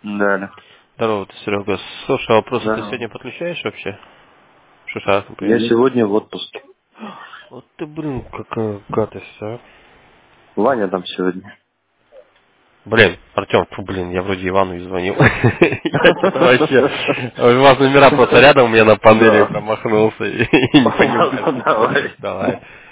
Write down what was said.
Да, да. Здорово, ты, Серега. Слушай, а вопросы ты Да. сегодня подключаешь вообще? Шиша, Я например. сегодня в отпуске. Вот ты, блин, какая гадость, а. Ваня там сегодня. Блин, Артем, блин, я вроде Ивану и звонил. Я что-то вообще... У вас номера просто рядом у меня на панели Да. промахнулся и не понимаю. Ладно, давай. Давай.